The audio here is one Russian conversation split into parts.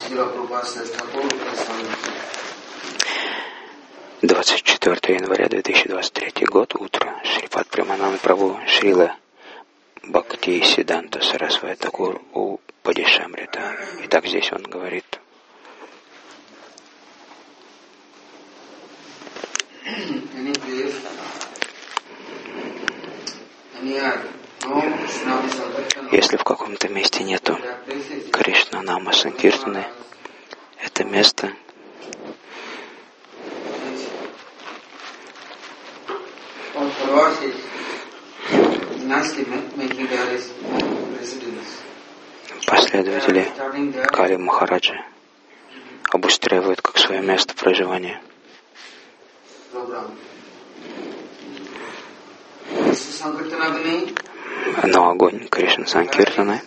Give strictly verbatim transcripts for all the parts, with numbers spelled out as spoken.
двадцать четвёртого января две тысячи двадцать третий год, утро. Шрипад Премананда Прабху, Шрила Бхакти Сиданта Сарасвати Такур у Падишамрита. Итак, здесь он говорит. Если в каком-то месте нету Кришна Нама Санкиртаны, это место последователи Кали Махараджи обустраивают как свое место проживания. Но огонь Кришна Санкиртаны,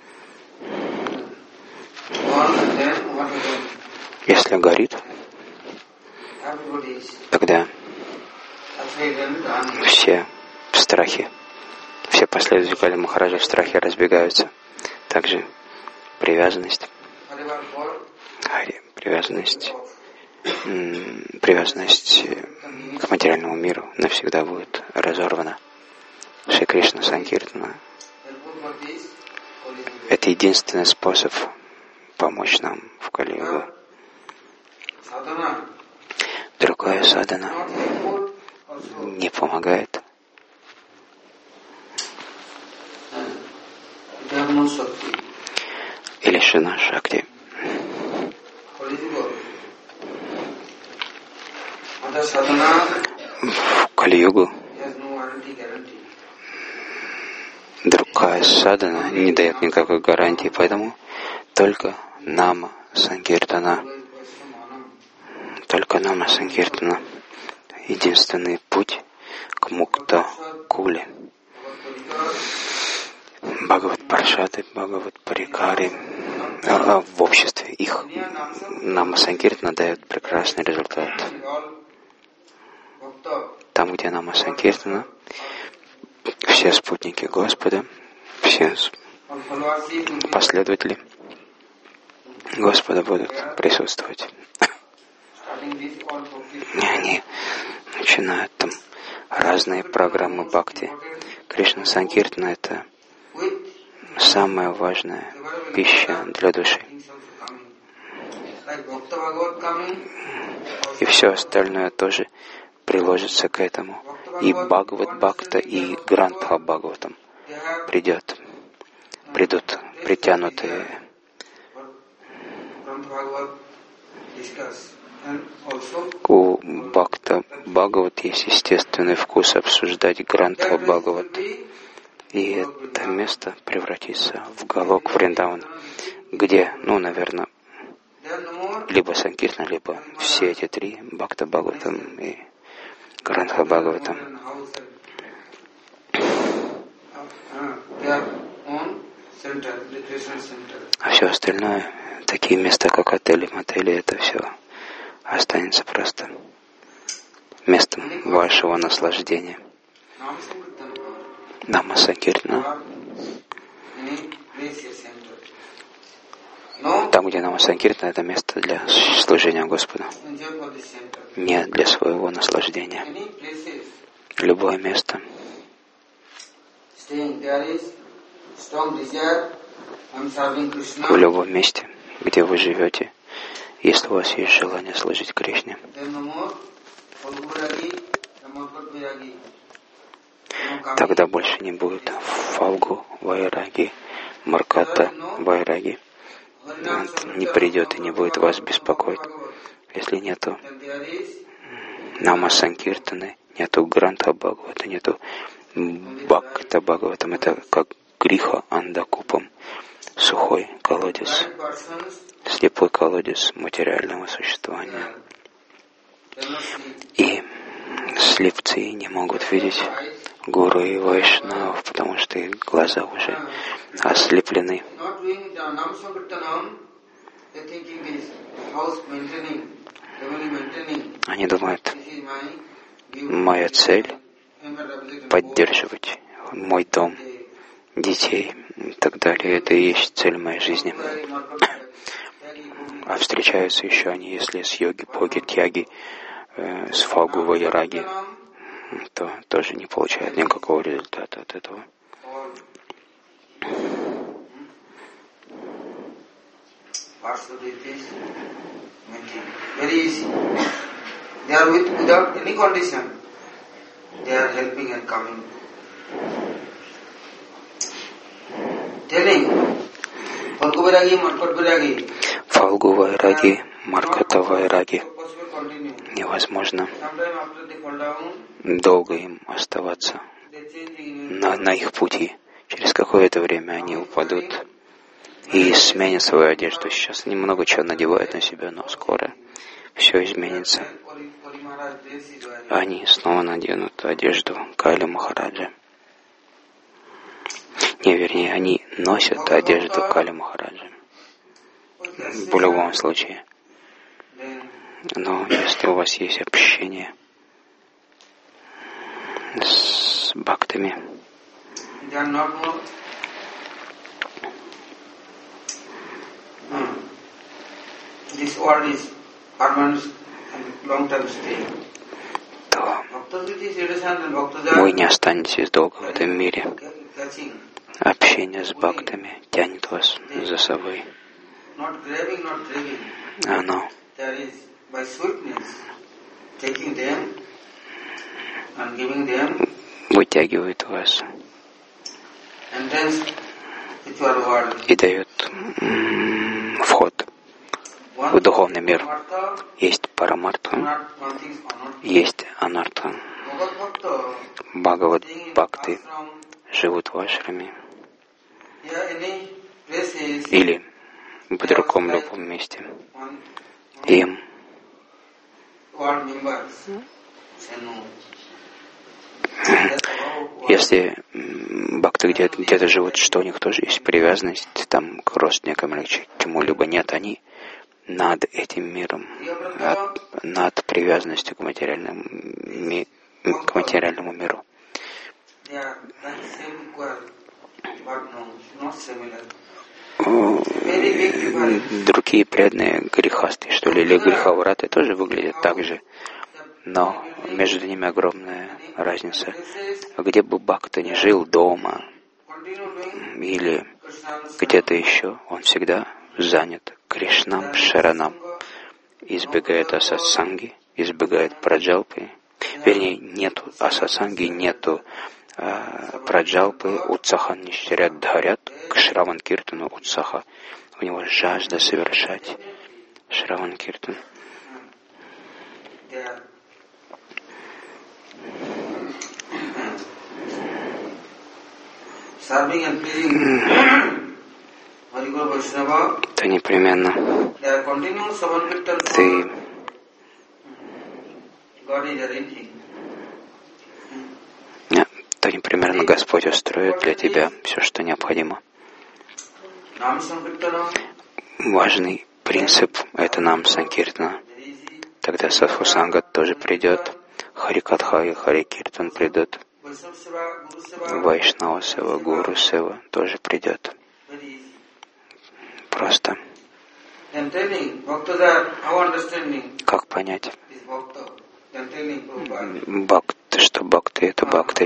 если горит, тогда все в страхе, все последователи Кали Махараджа в страхе разбегаются. Также привязанность, привязанность, привязанность к материальному миру навсегда будет разорвана. Шри Кришна Санкиртана — это единственный способ помочь нам в Кали-югу. Другая садхана не помогает. И лишена шакти. В Кали-югу другая садхана не дает никакой гарантии, поэтому только Нама Санкиртана, только Нама Санкиртана — единственный путь к Мукта Куле. Бхагават Паршады, Бхагават Парикари, а в обществе их Нама Санкиртана дает прекрасный результат. Там, где Нама Санкиртана, все спутники Господа, все последователи Господа будут присутствовать. И они начинают там разные программы бхакти. Кришна Санкиртана — это самая важная пища для души. И все остальное тоже приложится к этому. И Бхагават Бхакта, и Грантха Бхагаватам придет, придут притянутые. У Бхакта Бхагават есть естественный вкус обсуждать Грантха Бхагават. И это место превратится в Галок Вриндавана, где, ну, наверное, либо Санкиртана, либо все эти три, Бхакта Бхагаватам и Грантха Бхагаватам. А все остальное, такие места, как отели, мотели, это все останется просто местом вашего наслаждения. Нама Санкиртана. Там, где Нама Санкиртана, это место для служения Господу, не для своего наслаждения. Любое место, в любом месте, где вы живете, если у вас есть желание служить Кришне, тогда больше не будет фалгу вайраги, марката вайраги. Он не придет и не будет вас беспокоить. Если нету Нама Санкиртаны, нету Грантха Бхагавата, нету Бхакта Бхагаватам, это как гриха андакупам, сухой колодец, слепой колодец материального существования. И слепцы не могут видеть гуру и вайшнавов, потому что их глаза уже ослеплены. Они думают, моя цель — поддерживать мой дом, детей и так далее. Это и есть цель моей жизни. А встречаются еще они, если с йоги, боги, тяги, э, с фалгу, вайраги, то тоже не получают никакого результата от этого. Very easy. They are with, without any condition. They are helping and coming. Telling, Falgu Vairagi, Markot Vairagi. Фалгу Вайраги, Маркота Вайраги. Невозможно долго им оставаться на, на их пути. Через какое-то время они упадут и сменят свою одежду. Сейчас они много чего надевают на себя, но скоро все изменится. Они снова наденут одежду Кали Махараджа. Не, вернее, они носят одежду Кали Махараджа. В любом случае. Но если у вас есть общение с бхактами, то вы не останетесь долго в этом мире. Общение с бхактами тянет вас за собой. Оно вытягивает вас и дает вход в духовный мир. Есть парамартха, есть анартха. Бхагават бхакты живут в ашраме или в другом любом месте. Им если бхакты где-то, где-то живут, что у них тоже есть привязанность там к родственникам или к чему-либо, нет, они над этим миром, над, над привязанностью к материальному, ми, к материальному миру. Другие преданные грехасты, что ли, или греховраты тоже выглядят так же, но между ними огромная разница. Где бы бхакта ни жил, дома или где-то еще, он всегда занят Кришнам Шаранам, избегает асатсанги, избегает праджалпы. Вернее, нету асатсанги, нету а, праджалпы, утсаха нищарят дхарят, к Шраван Киртану утсаха. У него жажда совершать Шраван Киртан. То непременно ты то непременно Господь устроит для тебя все, что необходимо. Важный принцип — это нам Санкиртана. Тогда Садхусанга тоже придет, Харикатха и Харикиртан придут, Вайшнава Сева, Гуру Сева тоже придет. Просто. Как понять? Бхакти, что бхакти — это бхакти.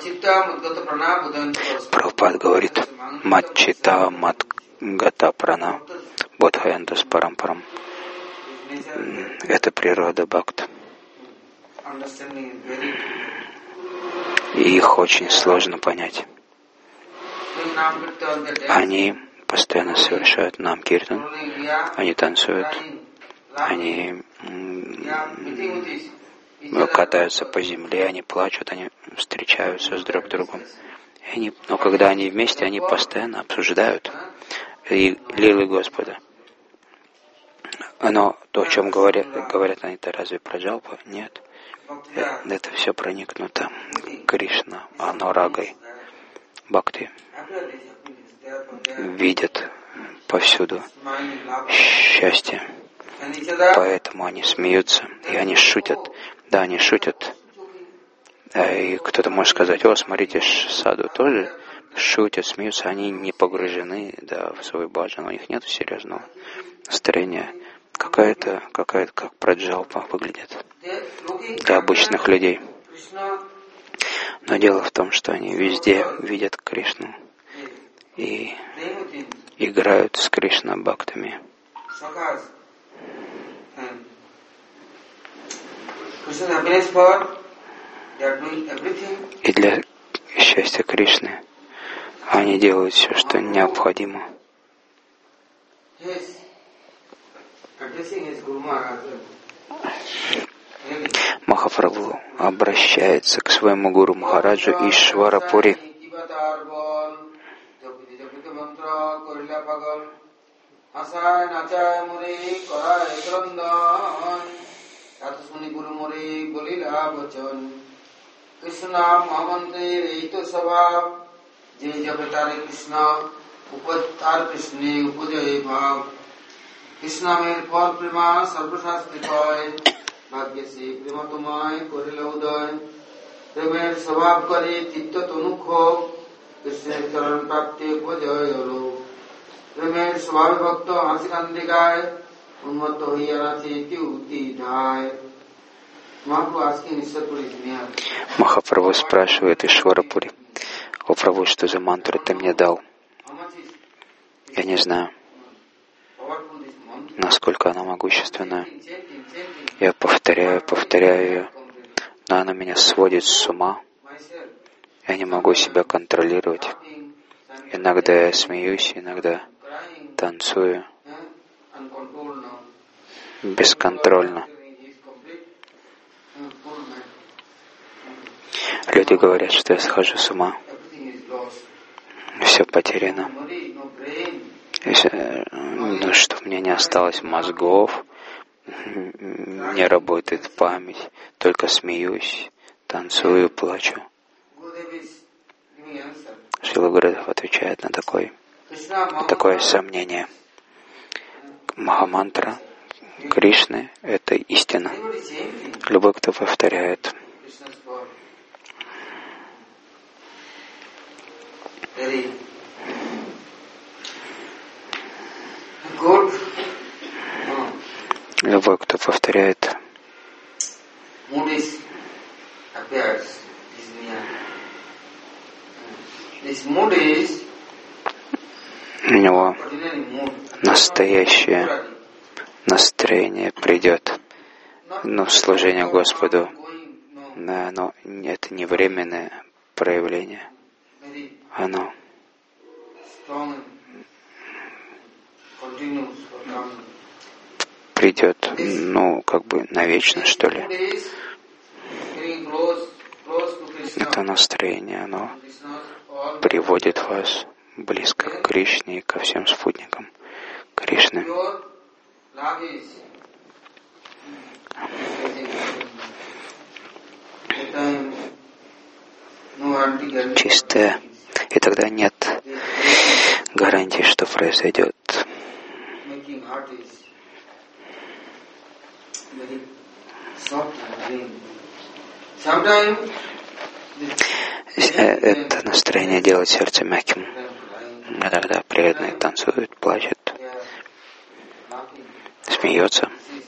Прабхупад говорит, Матчита Матгата Прана Бодхаянтас Парампарам. Это природа бхакт. И их очень сложно понять. Они постоянно совершают нам-киртан, они танцуют, они катаются по земле, они плачут, они встречаются с друг другом. И они, но когда они вместе, они постоянно обсуждают и лилы Господа. Но то, о чем говорят, говорят они, это разве праджалпа? Нет. Это все проникнуто Кришна, Анурагой. Бхакти видят повсюду счастье. Поэтому они смеются, и они шутят. Да, они шутят. И кто-то может сказать, о, смотрите, саду тоже шутят, смеются. Они не погружены, да, в свой баджан, у них нет серьезного настроение какая-то, какая-то как праджалпа выглядит для обычных людей. Но дело в том, что они везде видят Кришну и играют с Кришна-бхактами. И для счастья Кришны они делают все, что необходимо. Махапрабху обращается к своему гуру Махараджу Ишварапури. Krishna mer par prema sarvashastri paye bhagya se prema tumay korila uday premer svabh kare titta tanukho Krishna charan prapte upajay alo premer svabh bhakta hasikandikay unmatto hoyarathi tyuti dhai. Махапрабху спрашивает Ишварапури: «О Прабху, что за мантру ты мне дал? Я не знаю, насколько она могущественная. Я повторяю, повторяю ее, но она меня сводит с ума. Я не могу себя контролировать. Иногда я смеюсь, иногда танцую бесконтрольно. Люди говорят, что я схожу с ума. Все потеряно. Ну, что у меня не осталось мозгов, не работает память, только смеюсь, танцую, плачу». Шрила Гурудев отвечает на такой, такое сомнение. Махамантра Кришны — это истина. Любой, кто повторяет Любой, кто повторяет у него настоящее настроение придет, но служение Господу, но это не временное проявление, оно придет, ну, как бы навечно, что ли. Это настроение, оно приводит вас близко к Кришне и ко всем спутникам Кришны. Чистое. И тогда нет гарантии, что произойдет. Это настроение делает сердце мягким. А тогда преданный танцует, плачет, смеется.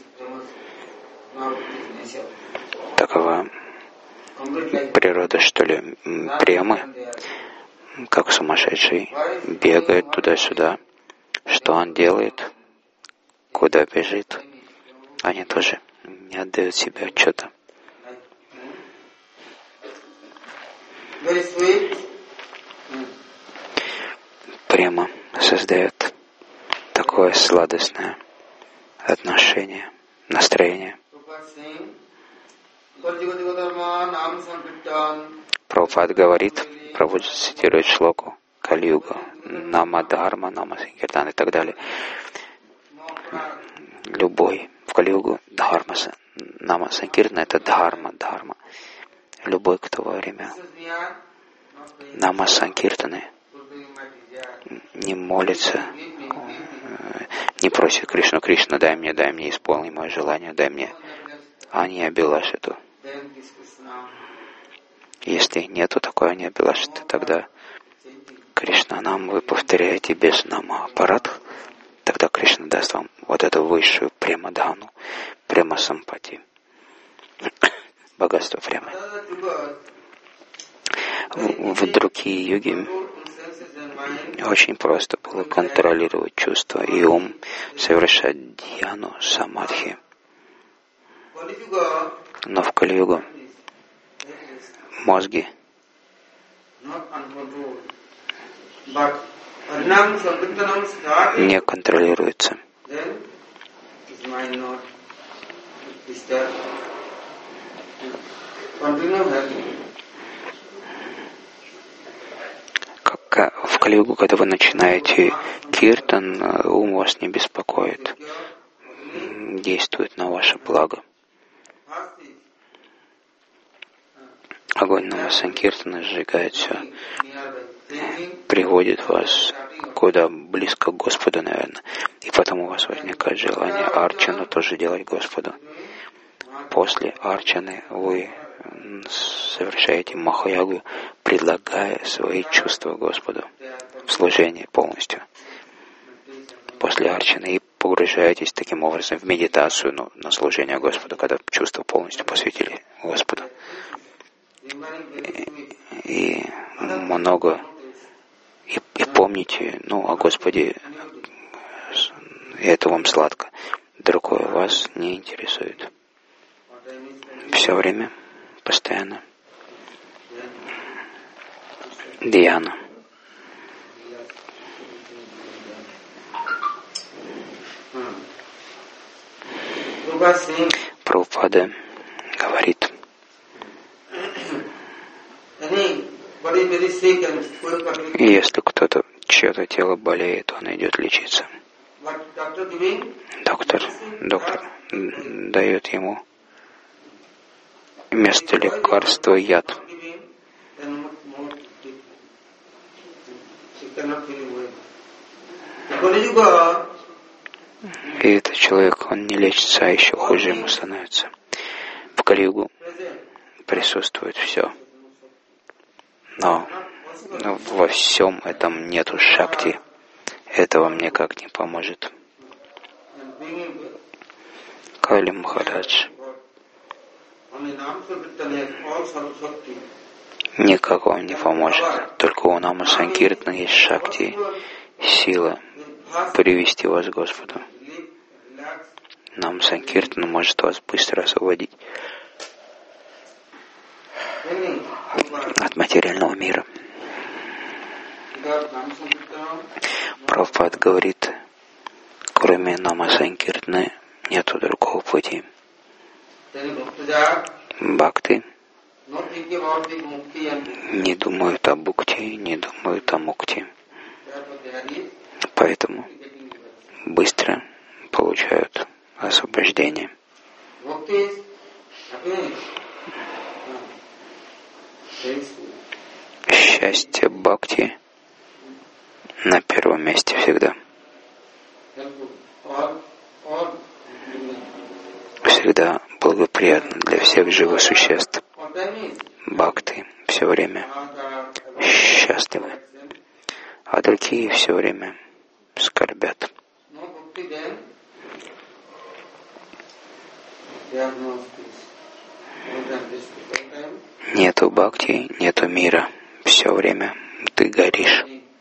Такова природа, что ли, премы, как сумасшедший, бегает туда-сюда. Что он делает? Куда бежит? Они тоже не отдают себе отчета. Према создает такое сладостное отношение, настроение. Прабхупад говорит, Прабхупад цитирует шлоку Кали-юга, Нама Дхарма, Нама Санкиртан и так далее. Любой в Кали-югу Дхарма, Нама Санкиртан — это Дхарма, Дхарма. Любой, кто во время Нама Санкиртаны не молится, не просит Кришну: «Кришна, дай мне, дай мне, исполни мое желание, дай мне Ани-абилашиту». Если нету такой Ани-абилашиты, тогда Кришна нам, вы повторяете без нама аппарат, тогда Кришна даст вам вот эту высшую према-дхану, према-сампати, богатство премы. В, в другие юги очень просто было контролировать чувства и ум, совершать дьяну, самадхи. Но в Кали-югу мозги не контролируются. Как в Кали-югу, когда вы начинаете киртан, ум вас не беспокоит, действует на ваше благо. Огонь Намасанкиртана сжигает все, приводит вас куда близко к Господу, наверное. И потом у вас возникает желание арчану тоже делать Господу. После арчаны вы совершаете махаягу, предлагая свои чувства Господу в служении полностью. После арчаны и погружаетесь таким образом в медитацию, ну, на служение Господу, когда чувства полностью посвятили Господу. И, и много, и, и помните, ну, о Господе, и это вам сладко. Другое вас не интересует. Все время, постоянно. Дьяна. Прабхупада говорит, если кто-то, чье-то тело болеет, он идет лечиться. Доктор, доктор дает ему вместо лекарства яд. И этот человек, он не лечится, а еще хуже ему становится. В Кали-югу присутствует все. Но, но во всем этом нету шакти. Это вам никак не поможет. Кали Махарадж никак вам не поможет. Только у Нама Санкиртана есть шакти, сила привести вас к Господу. Нама Санкиртана может вас быстро освободить от материального мира. Прабхупад говорит, кроме Нама Санкиртаны нету другого пути. Бхакты не думают о бхукти, не думают о мукти. Поэтому быстро получают освобождение. Счастье бхакти на первом месте всегда. Всегда благоприятно для всех живых существ. Бхакты все время счастливы, а другие все время скорбят. Нету бхакти, нету мира. Все время ты горишь.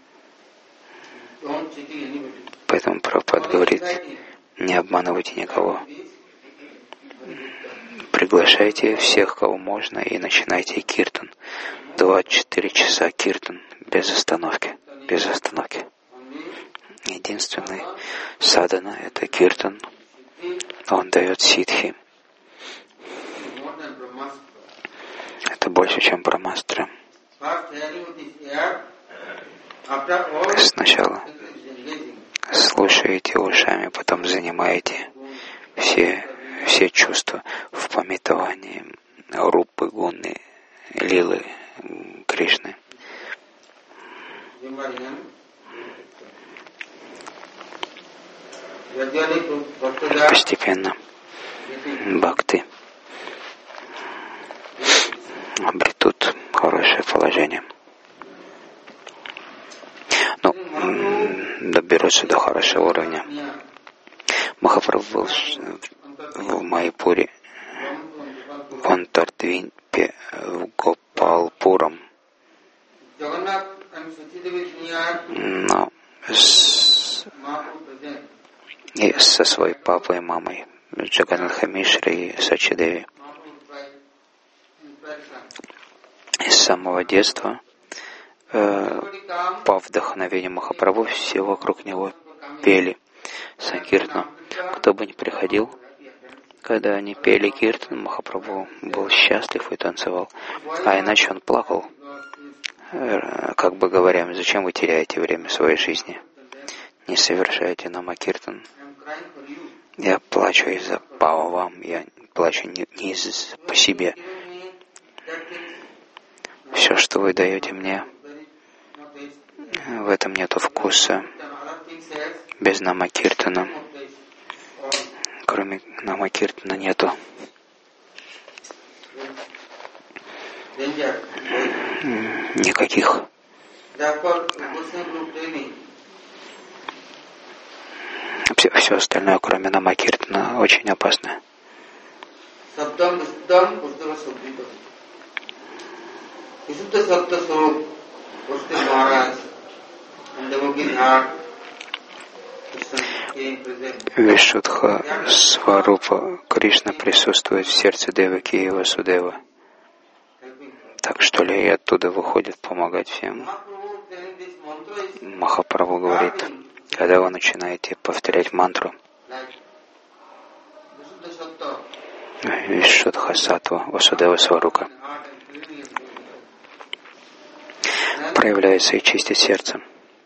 Поэтому Прабхупад говорит, не обманывайте никого. Приглашайте всех, кого можно, и начинайте киртан. двадцать четыре часа киртан, без остановки. Без остановки. Единственный садхана — это киртан. Он дает ситхи. Это больше, чем брамастра. Сначала слушаете ушами, потом занимаете все, все чувства в памятовании Рупы, Гуны, Лилы, Кришны. Постепенно бхакты обретут хорошее положение. Ну, доберут доберутся до хорошего уровня. Махапрабху был в Майпуре, в Антардвипе, в Гопалпурам. Но с... и со своей папой и мамой, Джаганатха Мишрой и Сачидеви. И с самого детства э, по вдохновению Махапрабху все вокруг него пели Санкиртану. Кто бы ни приходил, когда они пели Киртан, Махапрабху был счастлив и танцевал. А иначе он плакал, э, как бы говоря, зачем вы теряете время своей жизни? Не совершайте намакиртан. Я плачу из-за по вам, я плачу не, не из по себе. Все, что вы даете мне, в этом нету вкуса. Без намакиртана, кроме намакиртана, нету никаких. Все, все остальное, кроме намакиртана, очень опасно. Вишудха Сварупа Кришна присутствует в сердце Деваки и Васудева. Так что ли и оттуда выходит помогать всем. Махапрабху говорит, когда вы начинаете повторять мантру Вишудха Саттва Васудева Сварука, проявляется и чистит сердце.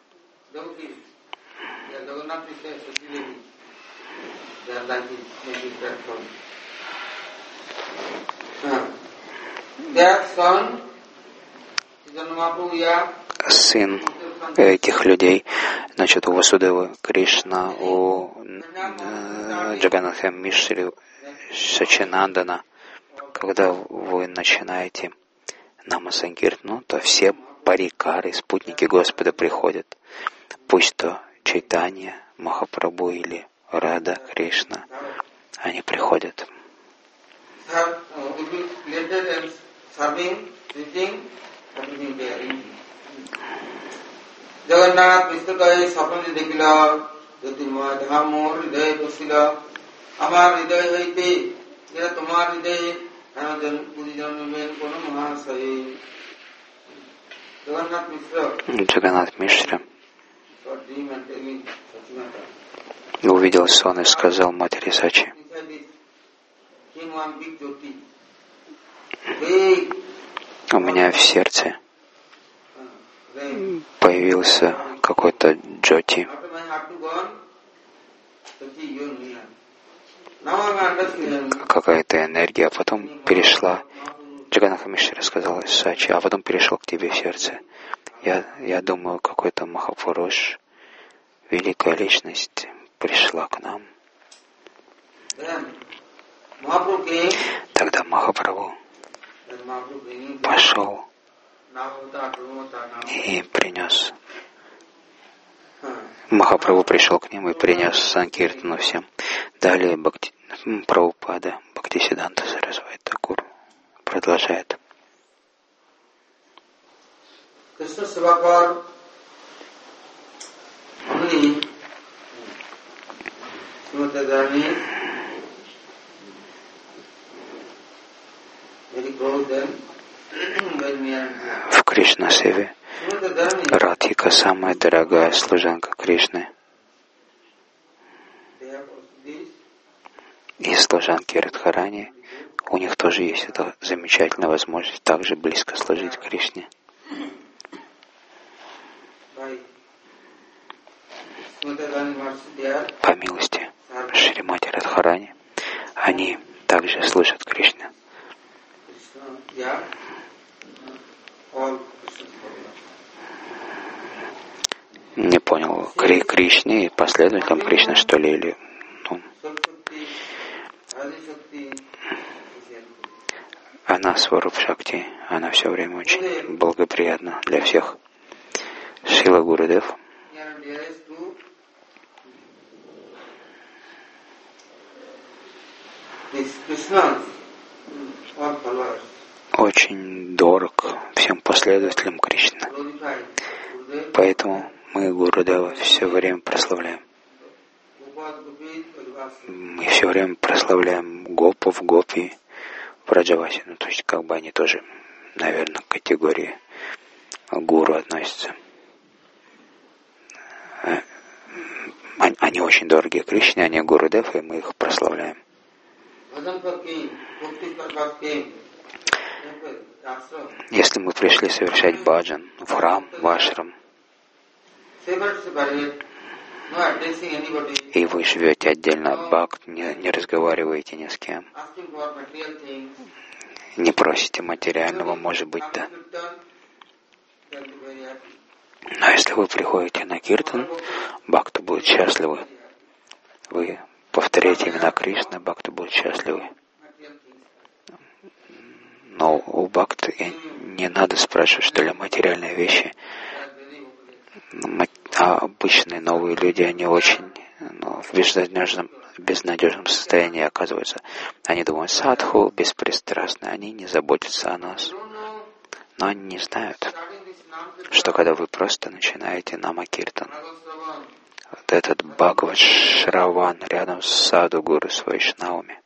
Сын этих людей, значит, у Васудевы Кришна, у э, Джаганатха Мишри, Сачинандана. Когда вы начинаете намасанкиртану, то все парикары, спутники Господа приходят. Пусть то Чайтанья, Махапрабху или Рада Кришна, они приходят. Jagannath Vishnukai Sapani Dekila Jyotirmaya Dhammo Hriday Kusila Amar Hriday Haite Jera Tomar Hriday Anajan Pudijan Nimen Kono Mahasai Jagannath Mishra Джаганнат Мишра увидел сон и сказал матери Сачи: у меня в сердце появился какой-то джоти, какая-то энергия, а потом перешла. Джаганнатха Мишра сказала Сачи, а потом перешел к тебе в сердце. Я, я думаю, какой-то Махапуруш, великая личность, пришла к нам. Тогда Махапрабху пошел и принес. Махапрабху пришел к ним и принес Санкиртану всем. Далее Бхакти, Прабхупада Бхактисиданта Сарасвати Такур продолжает. Krishna Sevakar only Srimati Dharani very close then when we are в Кришна-севе Радхика, самая дорогая служанка Кришны, и служанки Радхарани, у них тоже есть эта замечательная возможность также близко служить Кришне. По милости Шримати Радхарани, они также служат Кришне. Не понял, Кри Кришне и последователям Кришны, что ли, или ну, она Сваруп Шакти, она все время очень благоприятна для всех. Шрила Гурудев очень дорог всем последователям Кришны. Поэтому мы Гурудева все время прославляем. Мы все время прославляем гопов, гопи, Враджаваси. Ну, то есть, как бы они тоже, наверное, к категории гуру относятся. Они очень дорогие Кришне, они Гурудев, и мы их прославляем. Если мы пришли совершать баджан в храм, в ашрам, и вы живете отдельно от бхакт, не, не разговариваете ни с кем, не просите материального, может быть, да. Но если вы приходите на киртан, бхакты будут счастливы. Вы повторяете имена Кришны, бхакты будут счастливы. Но у бхакты не надо спрашивать, что ли, материальные вещи. А обычные новые люди, они очень ну, в безнадежном, безнадежном состоянии оказываются. Они думают, садху беспристрастны, они не заботятся о нас. Но они не знают, что когда вы просто начинаете намакиртан, вот этот Бхагават Шраван рядом с Саду Гуру с Вайшнавами,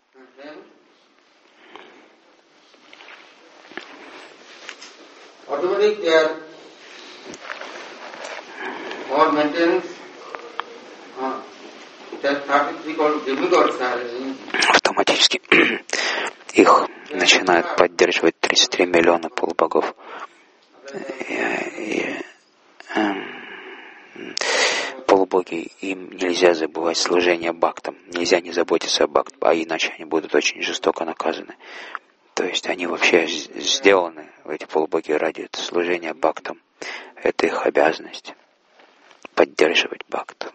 автоматически их начинают поддерживать тридцать три миллиона полубогов. И, и, э, полубоги, им нельзя забывать служение бхактам, нельзя не заботиться о бхакт, а иначе они будут очень жестоко наказаны. То есть они вообще сделаны, эти полубоги, ради служения бхактам. Это их обязанность — поддерживать бхактам.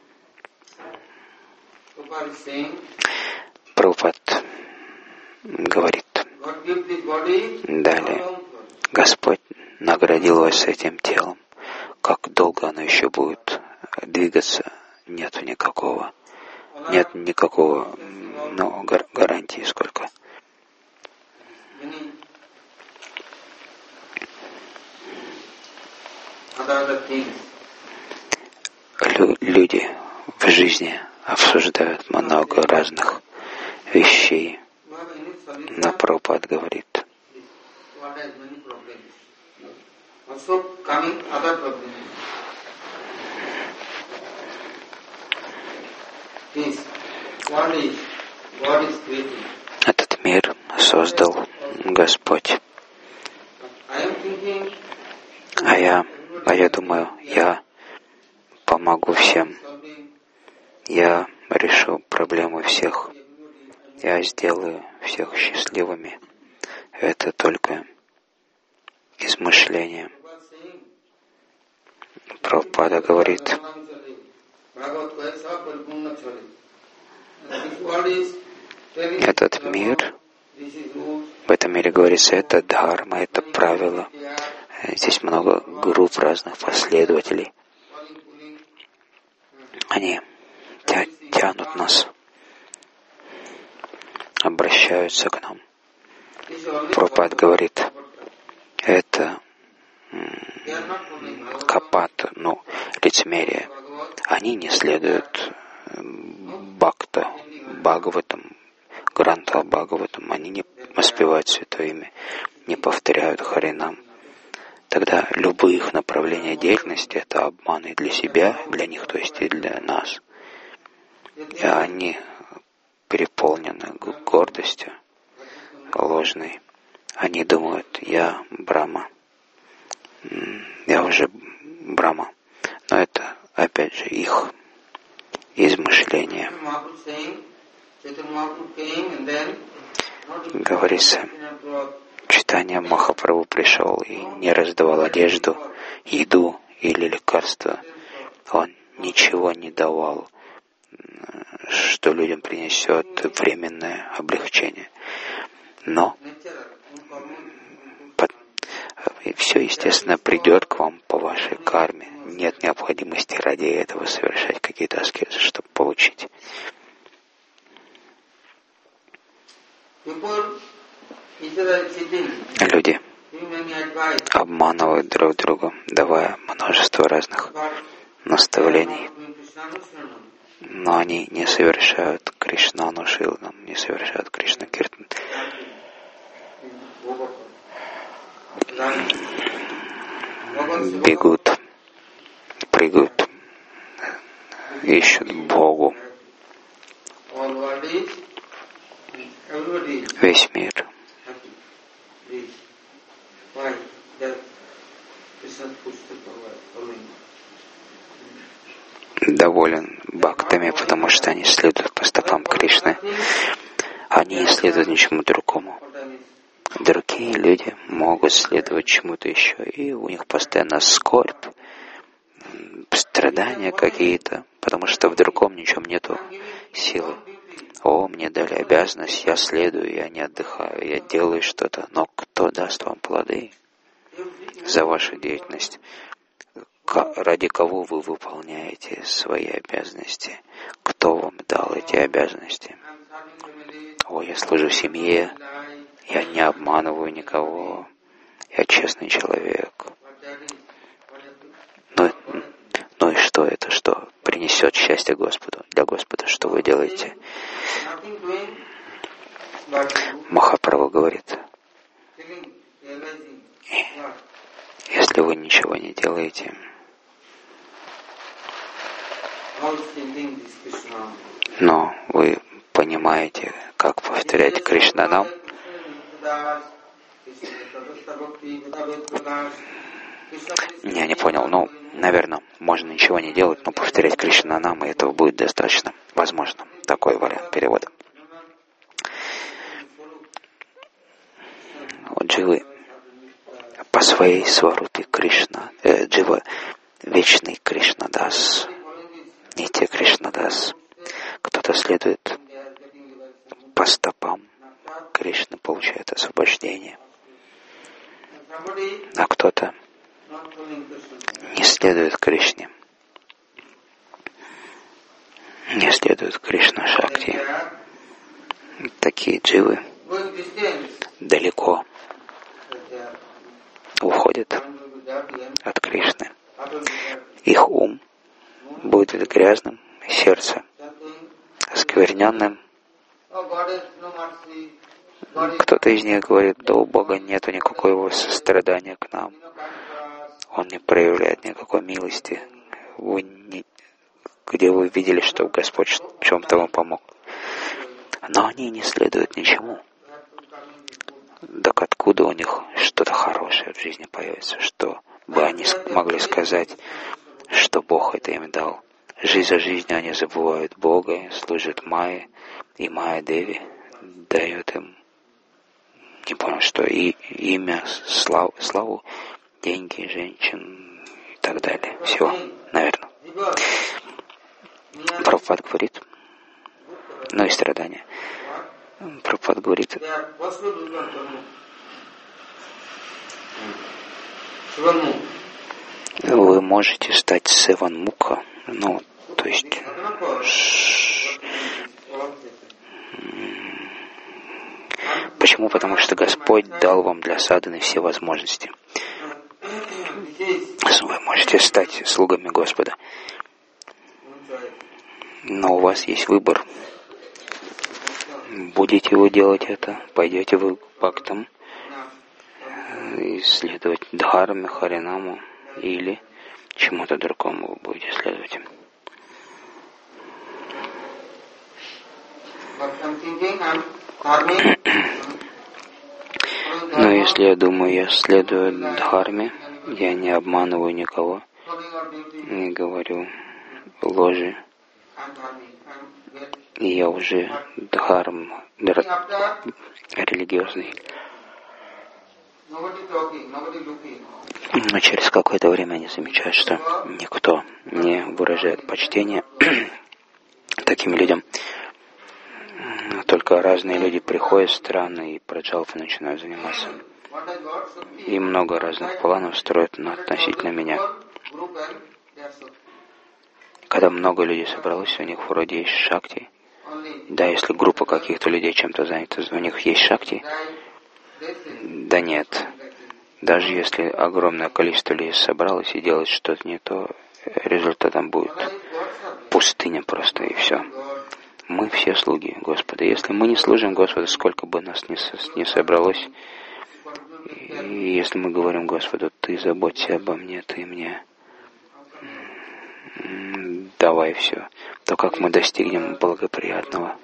Прабхупад говорит далее: Господь наградил вас этим телом. Как долго оно еще будет двигаться, нет никакого, нет никакого, ну, гар- гарантии сколько. Лю- люди в жизни обсуждают много разных вещей. Но Прабхупад говорит: этот мир создал Господь. А я, а я думаю, я помогу всем. Я решу проблемы всех. Я сделаю всех счастливыми. Это только измышление. Прабхупада говорит: этот мир, в этом мире говорится, это дхарма, это правило. Здесь много групп разных последователей. Они тя- тянут нас, обращаются к нам. Прабхупад говорит, это капат, ну, лицемерие. Они не следуют бхакта, Бхагаватам, Гранта Бхагаватам. Они не воспевают Святое Имя, не повторяют Харинам. Тогда любые их направления деятельности — это обман и для себя, для них, то есть и для нас. И они переполнены гордостью ложной. Они думают, я Брахма, я уже Брахма. Но это, опять же, их измышления. Говорится, Чайтанья Махапрабху пришел и не раздавал одежду, еду или лекарства. Он ничего не давал, что людям принесет временное облегчение. Но под... все, естественно, придет к вам по вашей карме. Нет необходимости ради этого совершать какие-то аскезы, чтобы получить. Люди обманывают друг друга, давая множество разных наставлений, но они не совершают Кришнанушиланам, не совершают Кришна-киртан. Бегут, прыгают, ищут Богу. Весь мир доволен бхактами, потому что они следуют по стопам Кришны. Они не следуют ничему другому. Другие люди могут следовать чему-то еще, и у них постоянно скорбь, страдания какие-то, потому что в другом ничем нету силы. О, мне дали обязанность, я следую, я не отдыхаю, я делаю что-то, но кто даст вам плоды за вашу деятельность? Ради кого вы выполняете свои обязанности? Кто вам дал эти обязанности? О, я служу семье, я не обманываю никого, я честный человек. Ну, ну и что это, что принесет счастье Господу, для Господа, что вы делаете? Махапрабху говорит, если вы ничего не делаете, но вы понимаете, как повторять Кришнанам, я не понял, ну, наверное, можно ничего не делать, но повторять Кришнанам, и этого будет достаточно. Возможно, такой вариант перевода. Вот дживы по своей сварупе Кришна, э, джива вечный Кришнадас, Нитья Кришнадас. Кто-то следует по стопам Кришны, получает освобождение, а кто-то не следует Кришне, не следует Кришна Шакти. Такие дживы далеко уходят от Кришны. Их ум будет грязным, сердце оскверненным. Кто-то из них говорит, да у Бога нету никакого сострадания к нам. Он не проявляет никакой милости. Вы не... Где вы видели, что Господь в чем-то вам помог? Но они не следуют ничему. Так откуда у них что-то хорошее в жизни появится, что бы они могли сказать, что Бог это им дал? Жизнь за жизнью они забывают Бога, служат Майе, и Майя Деви дает им, не помню, что и имя, славу, славу, деньги, женщин и так далее. Все, наверное. Прабхупад говорит, ну и страдания. Прабхупад говорит, вы можете стать севанмуха, ну, то есть почему? Потому что Господь дал вам для садханы все возможности. Вы можете стать слугами Господа, но у вас есть выбор. Будете вы делать это, пойдете вы к бхактам, исследовать дхарме, харинаму, или чему-то другому вы будете следовать. Но если я думаю, я следую дхарме, я не обманываю никого, не говорю ложи, и я уже дхарм, религиозный. Но через какое-то время они замечают, что никто не выражает почтения таким людям. Только разные люди приходят странно и праджалпой начинают заниматься. И много разных планов строят относительно меня. Когда много людей собралось, у них вроде есть шакти, Да, если группа каких-то людей чем-то занята, у них есть шакти? Да нет. Даже если огромное количество людей собралось и делает что-то не то, результатом будет пустыня просто, и все. Мы все слуги Господа. Если мы не служим Господу, сколько бы нас ни, со, ни собралось, и если мы говорим Господу, Ты заботься обо мне, Ты мне давай все, то как мы достигнем благоприятного?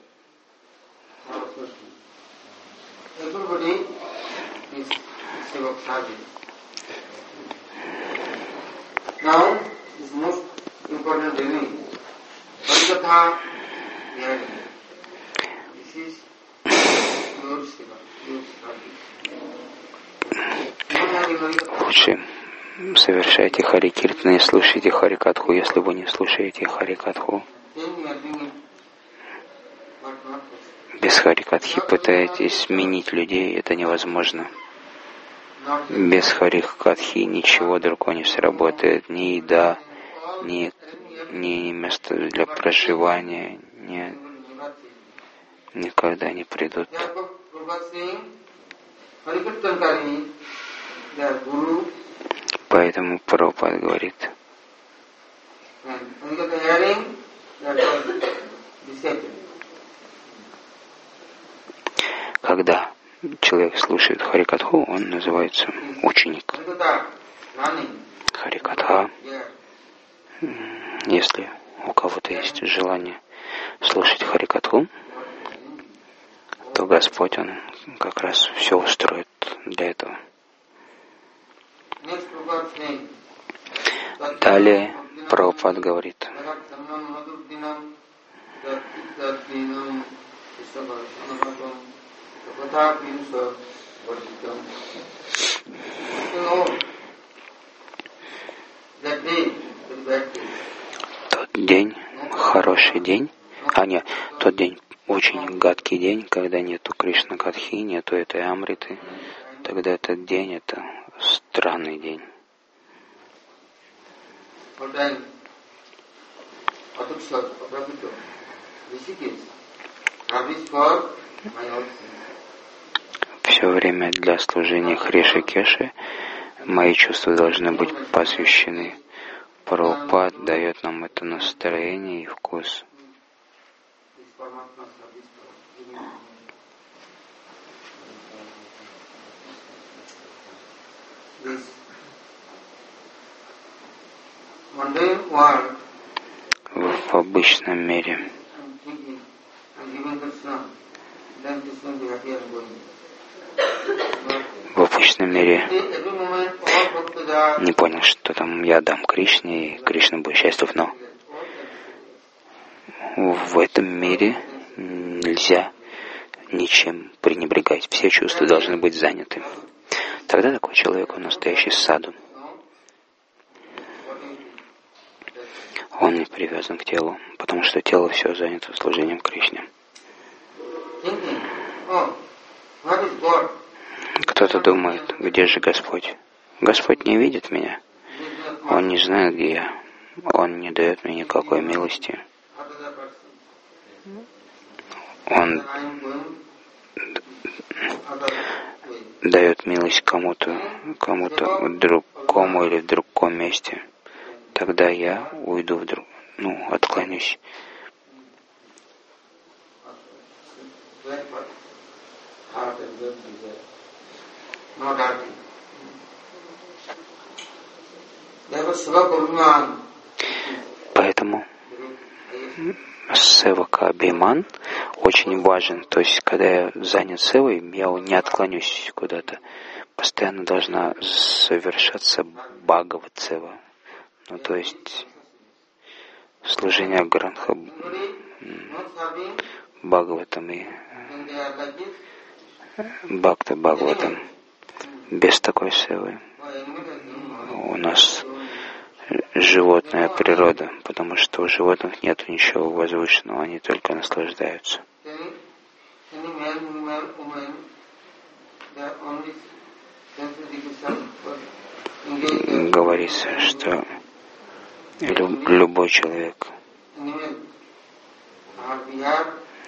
Now is most important remaining. Harikatha hearing. This is your seva, your service. Лучше совершайте харикиртаны и слушайте харикатху. Если вы не слушаете харикатху, без харикатхи пытаетесь сменить людей, это невозможно. Без харикатхи ничего другого не сработает, ни еда, ни, ни место для проживания, ни, никогда не придут. Поэтому Прабхупада говорит, когда человек слушает харикатху, он называется ученик. Харикатха, если у кого-то есть желание слушать харикатху, то Господь, Он как раз все устроит для этого. Далее Прабхупада говорит, тот день, хороший день, а нет, тот день очень гадкий день, когда нету Кришна Катхи, нету этой Амриты, тогда этот день это странный день. Все время для служения Хришикеши мои чувства должны быть посвящены. Прабхупад дает нам это настроение и вкус. В обычном мире в обычном мире не понял, что там я дам Кришне, и Кришна будет счастлив, но в этом мире нельзя ничем пренебрегать. Все чувства должны быть заняты. Тогда такой человек, он настоящий саду. Он не привязан к телу, потому что тело все занято служением Кришне. Кто-то думает, где же Господь? Господь не видит меня. Он не знает, где я. Он не дает мне никакой милости. Он дает милость кому-то, кому-то другому или в другом месте. Тогда я уйду в друг, ну, отклонюсь. Поэтому севака абхиман очень важен. То есть, когда я занят севой, я не отклонюсь куда-то. Постоянно должна совершаться бхагават сева. Ну, то есть, служение Гранха Бхагаватам и Бхакта Бхагаватам. Без такой севы у нас животная природа, потому что у животных нет ничего возвышенного, они только наслаждаются. Говорится, что любой человек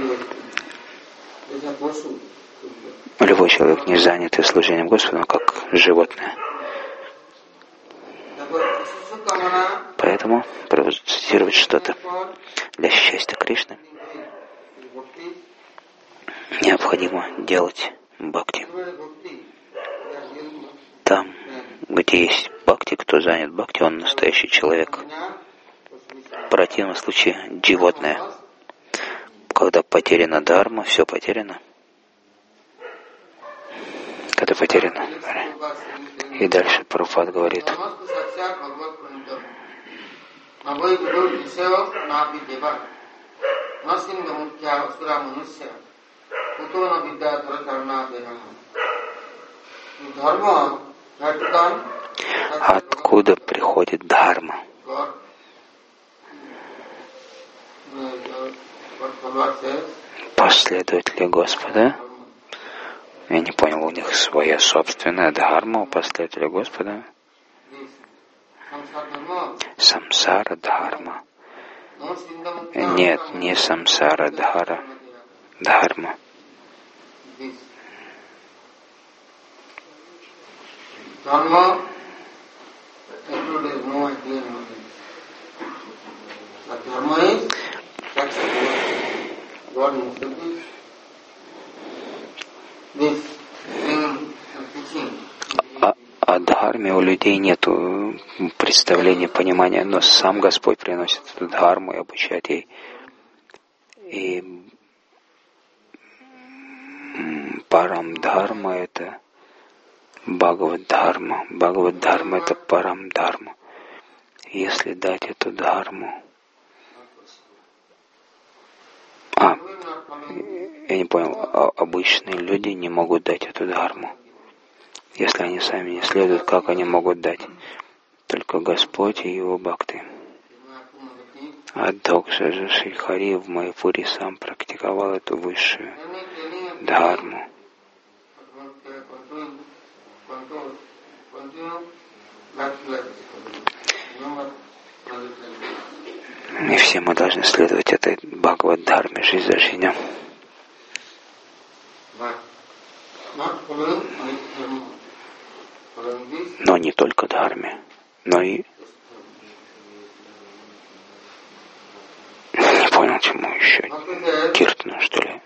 Любой человек не занятый служением Господу, как животное. Поэтому цитировать что-то для счастья Кришны необходимо делать бхакти. Там, где есть бхакти, кто занят бхакти, он настоящий человек. В противном случае животное. Когда потеряна дхарма, все потеряно. Когда потеряно. И дальше Прабхупад говорит: откуда приходит дхарма? Последователи Господа. Я не понял, у них своя собственная дхарма у последователя Господа. Самсара дхарма. Нет, не самсара дхара. Дхарма. О, о дхарме у людей нет представления, понимания, но сам Господь приносит эту дхарму и обучает ей. И парам дхарма — это Бхагават дхарма. Бхагават дхарма — это парам дхарма. Если дать эту дхарму... А, я не понял, обычные люди не могут дать эту дхарму. Если они сами не следуют, как они могут дать? Только Господь и Его бхакти. А Докша же Шрихари в Майяпуре сам практиковал эту высшую дхарму. И все мы должны следовать этой Бхагават дхарме жизнь за жизнью. Но не только дхарме, но и... Не понял, чему еще. Киртану, что ли?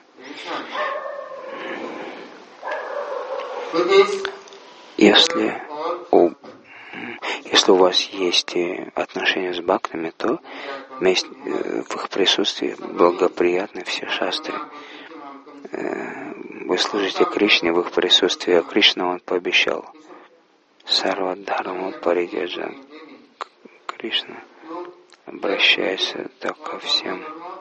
Если у, если у вас есть отношения с бхактами, то вместе, в их присутствии благоприятны все шастры. Вы служите Кришне в их присутствии, а Кришна он пообещал. Сарва дхарма паридьяджан. Кришна, обращайся так ко всем.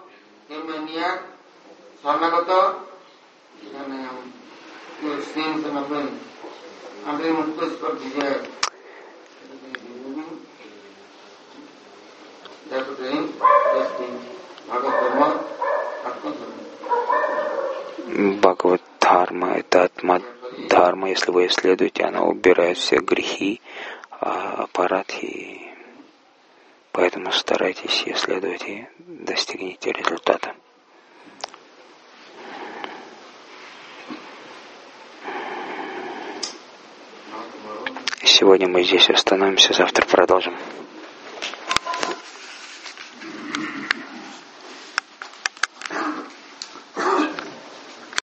Бхагават дхарма — это атма дхарма. Если вы исследуете, она убирает все грехи, аппаратхи. Поэтому старайтесь исследовать и достигните результата. Сегодня мы здесь остановимся, завтра продолжим.